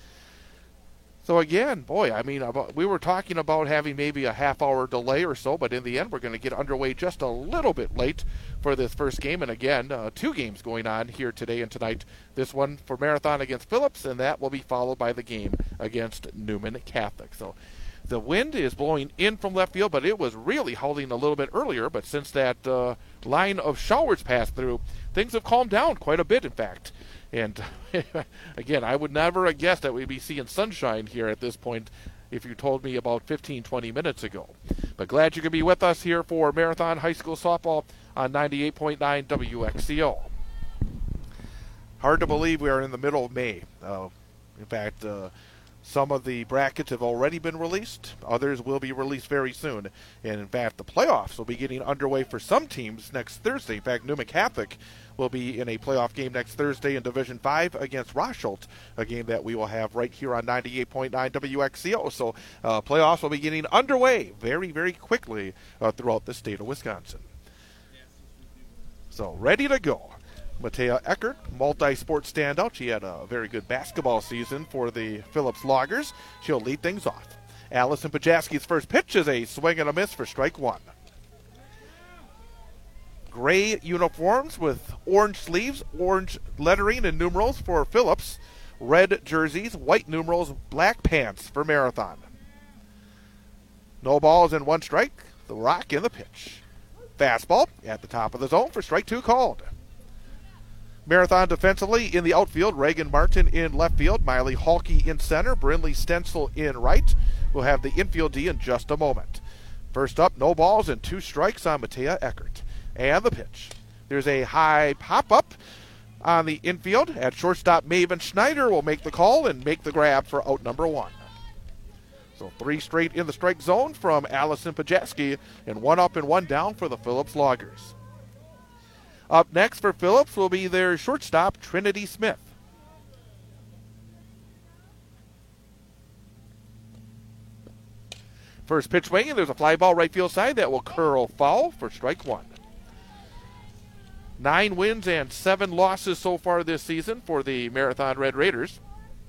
So again, boy, I mean, we were talking about having maybe a half-hour delay or so, but in the end, we're going to get underway just a little bit late for this first game. And again, 2 games going on here today and tonight. This one for Marathon against Phillips, and that will be followed by the game against Newman Catholic. So the wind is blowing in from left field, but it was really howling a little bit earlier. But since that line of showers passed through, things have calmed down quite a bit, in fact. And again, I would never have guessed that we'd be seeing sunshine here at this point if you told me about 15, 20 minutes ago. But glad you could be with us here for Marathon High School Softball on 98.9 WXCO. Hard to believe we are in the middle of May. In fact, Some of the brackets have already been released. Others will be released very soon. And in fact, the playoffs will be getting underway for some teams next Thursday. In fact, Newman Catholic will be in a playoff game next Thursday in Division 5 against Rosholt, a game that we will have right here on 98.9 WXCO. So playoffs will be getting underway very, very quickly throughout the state of Wisconsin. So ready to go. Matea Eckert, multi-sport standout. She had a very good basketball season for the Phillips Loggers. She'll lead things off. Allison Pajaski's first pitch is a swing and a miss for strike one. Gray uniforms with orange sleeves, orange lettering and numerals for Phillips. Red jerseys, white numerals, black pants for Marathon. No balls and one strike. The rock in the pitch. Fastball at the top of the zone for strike two called. Marathon defensively in the outfield, Reagan Martin in left field, Miley Halke in center, Brinley Stencil in right. We'll have the infield D in just a moment. First up, no balls and two strikes on Matea Eckert. And the pitch. There's a high pop-up on the infield. At shortstop, Maven Schneider will make the call and make the grab for out number one. So 3 straight in the strike zone from Allison Pajaski, and 1 up and 1 down for the Phillips Loggers. Up next for Phillips will be their shortstop, Trinity Smith. First pitch swinging, there's a fly ball right field side that will curl foul for strike one. 9 wins and 7 losses so far this season for the Marathon Red Raiders.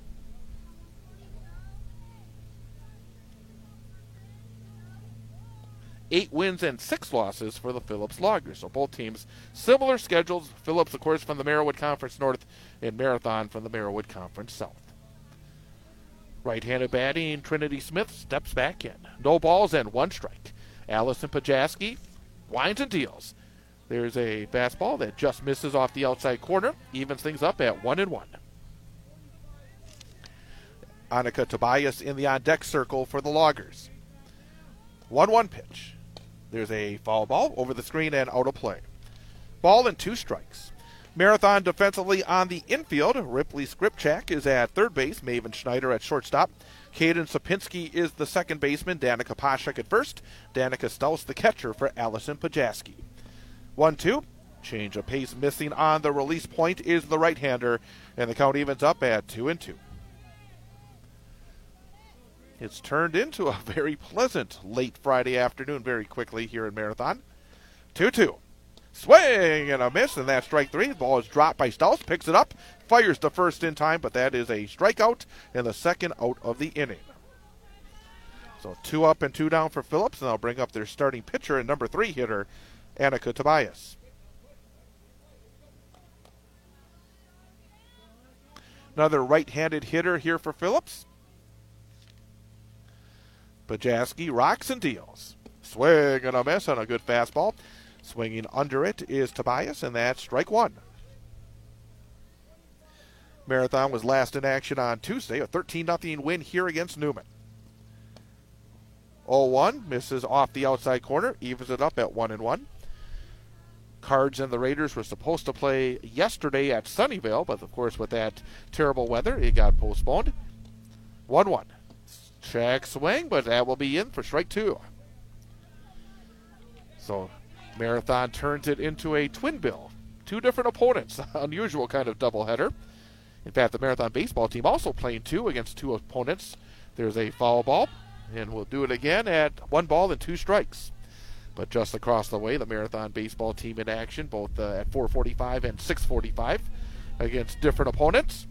Eight wins and 6 losses for the Phillips Loggers. So both teams, similar schedules. Phillips, of course, from the Merriwood Conference North, and Marathon from the Merriwood Conference South. Right-handed batting, Trinity Smith steps back in. No balls and 1 strike. Allison Pajaski winds and deals. There's a fastball that just misses off the outside corner. Evens things up at 1-1. Annika Tobias in the on-deck circle for the Loggers. 1-1 pitch. There's a foul ball over the screen and out of play. Ball and 2 strikes. Marathon defensively on the infield. Ripley Skripchak is at third base. Maven Schneider at shortstop. Caden Sapinski is the second baseman. Danica Pashek at first. Danica Staus the catcher for Allison Pajaski. 1-2. Change of pace missing on the release point is the right-hander. And the count evens up at 2-2. It's turned into a very pleasant late Friday afternoon very quickly here in Marathon. 2-2. Swing and a miss, and that's strike 3. The ball is dropped by Staus, picks it up, fires the first in time, but that is a strikeout and the second out of the inning. So 2 up and 2 down for Phillips, and they'll bring up their starting pitcher and number 3 hitter, Annika Tobias. Another right-handed hitter here for Phillips. Pajaski rocks and deals. Swing and a miss on a good fastball. Swinging under it is Tobias, and that's strike 1. Marathon was last in action on Tuesday, a 13-0 win here against Newman. 0-1, misses off the outside corner, evens it up at 1-1. Cards and the Raiders were supposed to play yesterday at Sunnyvale, but of course with that terrible weather, it got postponed. 1-1. Check swing, but that will be in for strike 2. So Marathon turns it into a twin bill. 2 different opponents. Unusual kind of doubleheader. In fact, the Marathon baseball team also playing 2 against 2 opponents. There's a foul ball, and we'll do it again at 1 ball and 2 strikes. But just across the way, the Marathon baseball team in action, both at 4:45 and 6:45 against different opponents.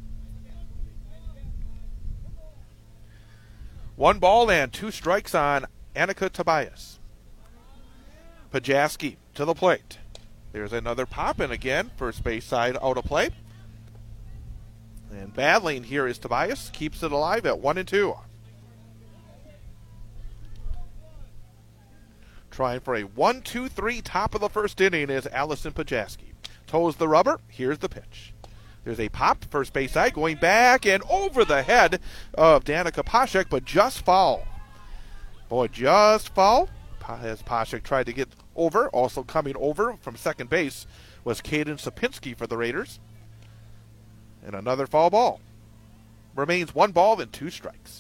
1 ball and 2 strikes on Annika Tobias. Pajaski to the plate. There's another pop, and again, first base side out of play. And battling here is Tobias. Keeps it alive at 1-2. Trying for a 1-2-3 top of the first inning is Allison Pajaski. Toes the rubber. Here's the pitch. There's a pop, first base side, going back and over the head of Danica Pashek, but just foul. Boy, just foul. As Pashek tried to get over, also coming over from second base was Caden Sapinski for the Raiders. And another foul ball. remains 1 ball and 2 strikes.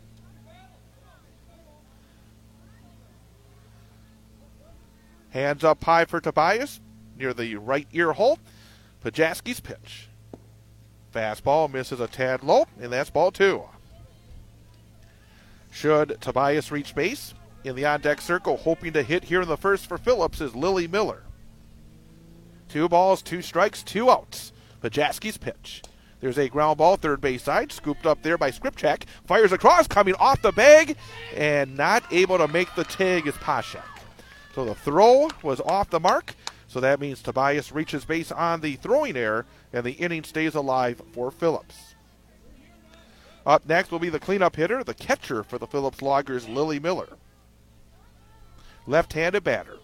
Hands up high for Tobias near the right ear hole. Pajaski's pitch. Fastball misses a tad low, and that's ball 2. Should Tobias reach base, in the on-deck circle, hoping to hit here in the first for Phillips, is Lily Miller. 2 balls, 2 strikes, 2 outs. Pajaski's pitch. There's a ground ball, third base side, scooped up there by Skripchak. Fires across, coming off the bag, and not able to make the tag is Pashek. So the throw was off the mark, so that means Tobias reaches base on the throwing error, and the inning stays alive for Phillips. Up next will be the cleanup hitter, the catcher for the Phillips Loggers, Lily Miller. Left-handed batter.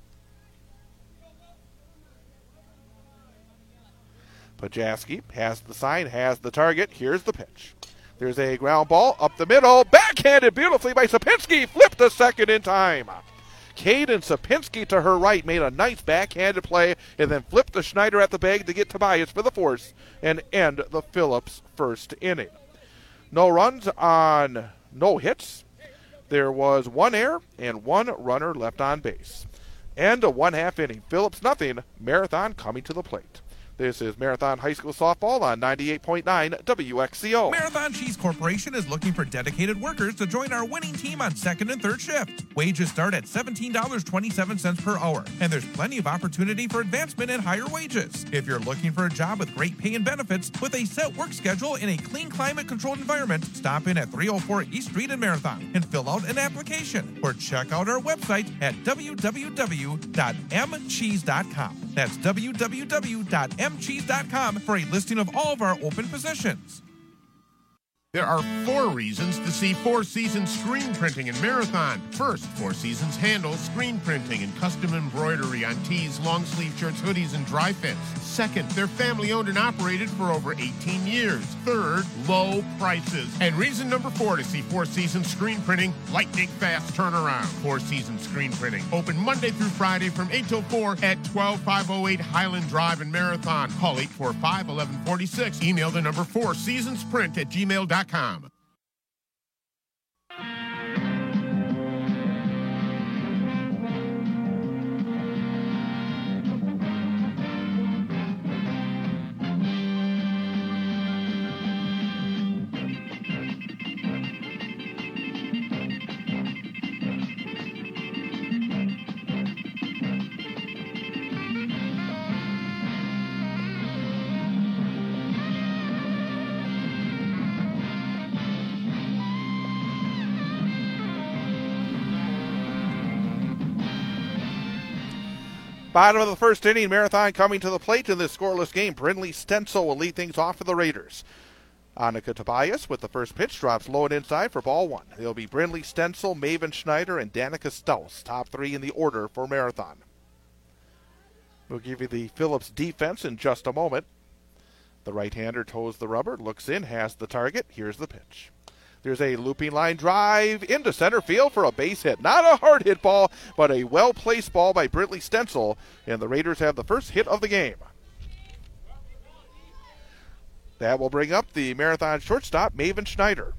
Pajaski has the sign, has the target. Here's the pitch. There's a ground ball up the middle. Backhanded beautifully by Sapinski. Flipped to second in time. Caden Sapinski to her right made a nice backhanded play and then flipped to Schneider at the bag to get Tobias for the force and end the Phillips first inning. No runs on no hits. There was 1 error and 1 runner left on base. And a 1/2 inning. Phillips nothing. Marathon coming to the plate. This is Marathon High School Softball on 98.9 WXCO. Marathon Cheese Corporation is looking for dedicated workers to join our winning team on 2nd and 3rd shift. Wages start at $17.27 per hour, and there's plenty of opportunity for advancement and higher wages. If you're looking for a job with great pay and benefits, with a set work schedule in a clean, climate-controlled environment, stop in at 304 East Street in Marathon and fill out an application, or check out our website at www.mcheese.com. That's www.mcheese.com for a listing of all of our open positions. There are 4 reasons to see Four Seasons Screen Printing in Marathon. First, Four Seasons handles screen printing and custom embroidery on tees, long sleeve shirts, hoodies, and dry fits. Second, they're family owned and operated for over 18 years. Third, low prices. And reason number 4 to see Four Seasons Screen Printing, lightning fast turnaround. Four Seasons Screen Printing, open Monday through Friday from 8 till 4 at 12508 Highland Drive in Marathon. Call 845-1146. Email the number 4seasonsprint@gmail.com. Bottom of the first inning, Marathon coming to the plate in this scoreless game. Brindley Stencil will lead things off for the Raiders. Annika Tobias with the first pitch drops low and inside for ball 1. It'll be Brindley Stencil, Maven Schneider, and Danica Staus, top 3 in the order for Marathon. We'll give you the Phillips defense in just a moment. The right-hander toes the rubber, looks in, has the target. Here's the pitch. There's a looping line drive into center field for a base hit. Not a hard hit ball, but a well-placed ball by Brindley Stencil, and the Raiders have the first hit of the game. That will bring up the Marathon shortstop, Maven Schneider.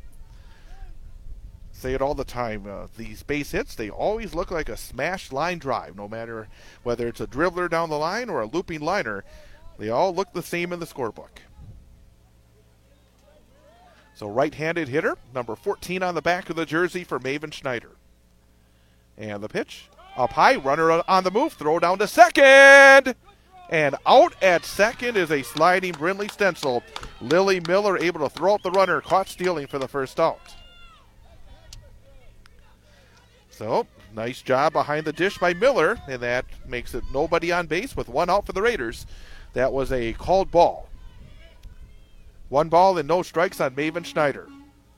Say it all the time, these base hits, they always look like a smashed line drive, no matter whether it's a dribbler down the line or a looping liner. They all look the same in the scorebook. So right-handed hitter, number 14 on the back of the jersey for Maven Schneider. And the pitch, up high, runner on the move, throw down to second. And out at second is a sliding Brindley Stencil. Lily Miller able to throw up the runner, caught stealing for the first out. So, nice job behind the dish by Miller, and that makes it nobody on base with 1 out for the Raiders. That was a called ball. 1 ball and no strikes on Maven Schneider.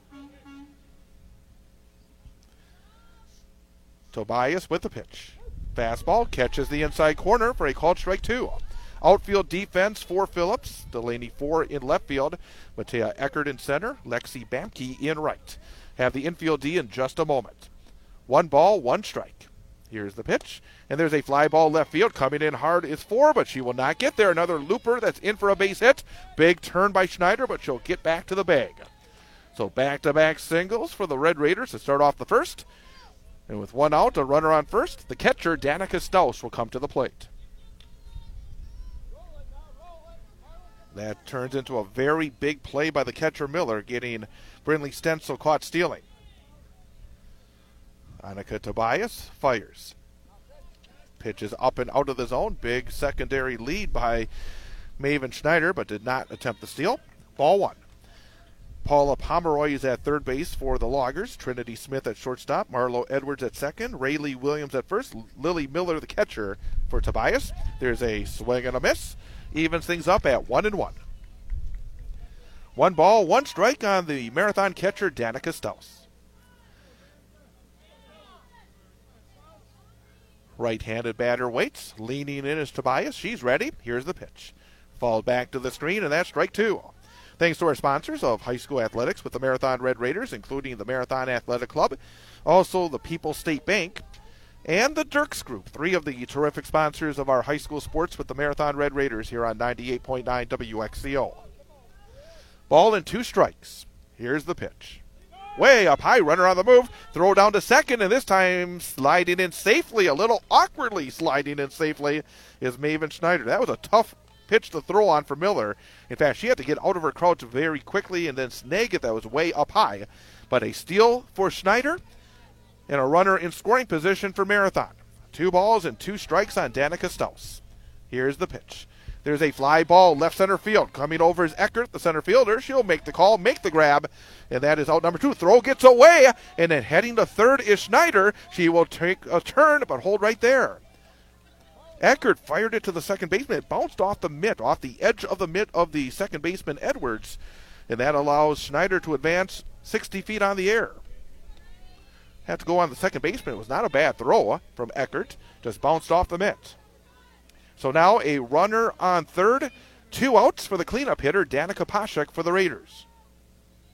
Tobias with the pitch. Fastball catches the inside corner for a called strike 2. Outfield defense for Phillips. Delaney 4 in left field. Matea Eckert in center. Lexi Bamke in right. Have the infield D in just a moment. 1 ball, 1 strike. Here's the pitch, and there's a fly ball left field. Coming in hard is 4, but she will not get there. Another looper that's in for a base hit. Big turn by Schneider, but she'll get back to the bag. So back-to-back singles for the Red Raiders to start off the first. And with 1 out, a runner on first, the catcher, Danica Stausch, will come to the plate. That turns into a very big play by the catcher, Miller, getting Brinley Stencil caught stealing. Annika Tobias fires. Pitch is up and out of the zone. Big secondary lead by Maven Schneider, but did not attempt the steal. Ball 1. Paula Pomeroy is at third base for the Loggers. Trinity Smith at shortstop. Marlo Edwards at second. Rayleigh Williams at first. Lily Miller, the catcher, for Tobias. There's a swing and a miss. Evens things up at 1-1. 1 ball, 1 strike on the Marathon catcher, Danica Stausch. Right-handed batter waits. Leaning in is Tobias. She's ready. Here's the pitch. Fouled back to the screen, and that's strike 2. Thanks to our sponsors of high school athletics with the Marathon Red Raiders, including the Marathon Athletic Club, also the People's State Bank, and the Dirks Group, 3 of the terrific sponsors of our high school sports with the Marathon Red Raiders here on 98.9 WXCO. Ball and 2 strikes. Here's the pitch. Way up high, runner on the move, throw down to second, and this time sliding in safely, a little awkwardly sliding in safely, is Maven Schneider. That was a tough pitch to throw on for Miller. In fact, she had to get out of her crouch very quickly and then snag it. That was way up high. But a steal for Schneider and a runner in scoring position for Marathon. 2 balls and 2 strikes on Danica Stausch. Here's the pitch. There's a fly ball left center field. Coming over is Eckert, the center fielder. She'll make the call, make the grab, and that is out number 2. Throw gets away, and then heading to third is Schneider. She will take a turn, but hold right there. Eckert fired it to the second baseman. It bounced off the mitt, off the edge of the mitt of the second baseman, Edwards, and that allows Schneider to advance 60 feet on the air. Had to go on the second baseman. It was not a bad throw from Eckert. Just bounced off the mitt. So now a runner on third, 2 outs for the cleanup hitter, Danica Poshek, for the Raiders.